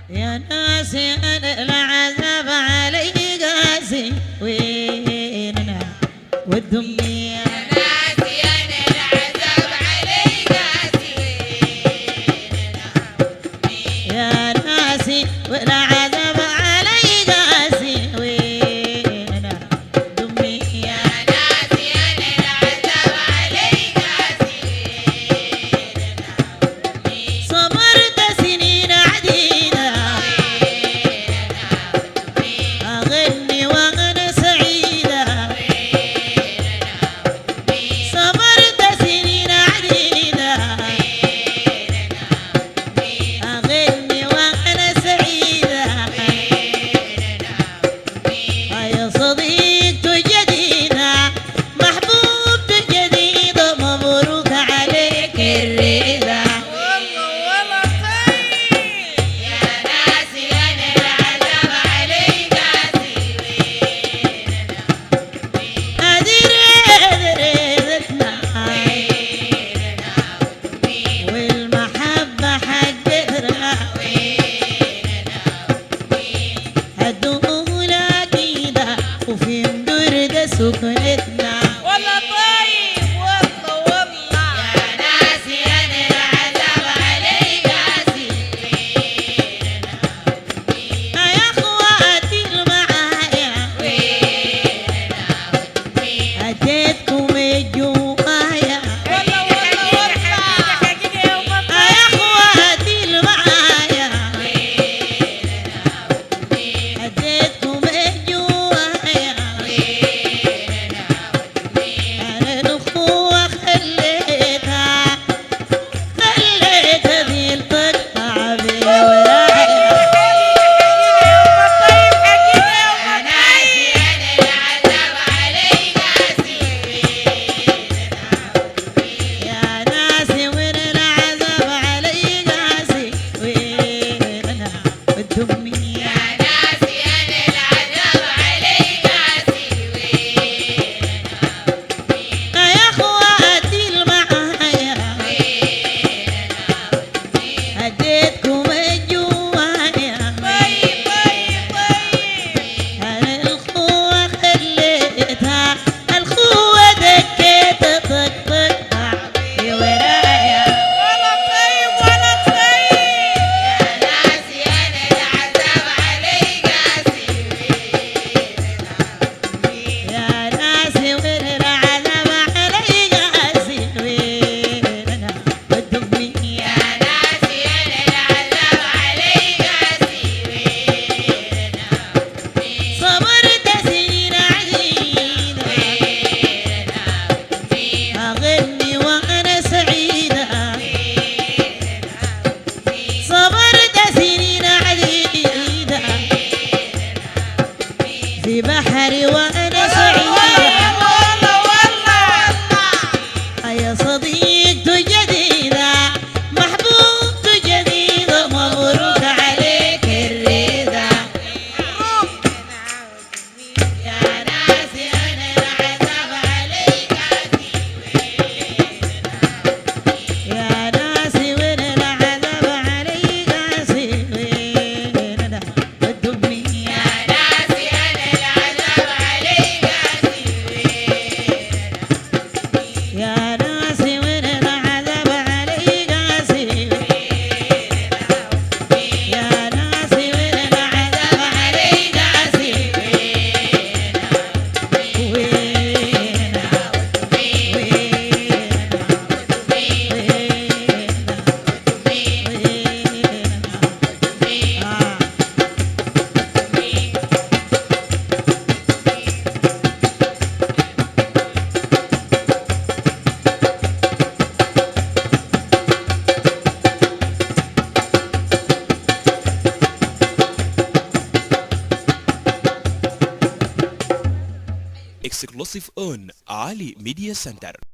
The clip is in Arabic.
يا ناسي أنا العذاب علي قاسي ويننا والدمي يا ناسي أنا العذاب علي قاسي ويننا يا ناسي والعذاب علي قاسي ويننا دمي يا ناسي أنا العذاب علي قاسي ويننا صبرت سنين عديدة أغني وأنا سعيدة صبرت سنين عديدة أغني وأنا سعيدة يا صديقة جديدة محبوبة جديدة مبروك عليك الرضا يا ناسي أنا العذاب علي قاسي ويننا أدريتنا والمحبة حقتنا هدونا كده وفي مدردة سكنتنا والله طيب والله يا ناسي أنا العذاب علي قاسي ويننا يا أخواتي المعايا ويننا أديتكم الجوايا والله حقيقة يا يا أخواتي المعايا أديتكم الجوايا أنا الأخوة خليتها ذي القطع بورايا يا ناسي أنا العذاب علي قاسي يا ناسي وين العذاب علي قاسي ويننا والدمي يا ناسي أنا العذاب علي قاسي ويننا يا أخواتي المعايا أديتكم الجوايا أنا الأخوة خليتها الأخوة دكيت طق في ورايا يا ناسي أنا العذاب علي قاسي يا ناسي وين العذاب علي قاسي ويننا والدمي يا ناسي أنا العذاب علي قاسي ويننا صبرت سنين عديدة أغني وأنا سعيدة صبرت سنين عديدة في بحري وأنا سعيدة يا صديقة جديدة محبوبة جديدة مبروك عليك الرضا يا ناسي أنا العذاب علي قاسي يا ناسي وين العذاب علي قاسي ويننا والدمي يا ناسي أنا العذاب علي قاسي يا ناسي وين العذاب علي قاسي يا ناسي وين العذاب علي قاسي Exclusive on Ali Media Center.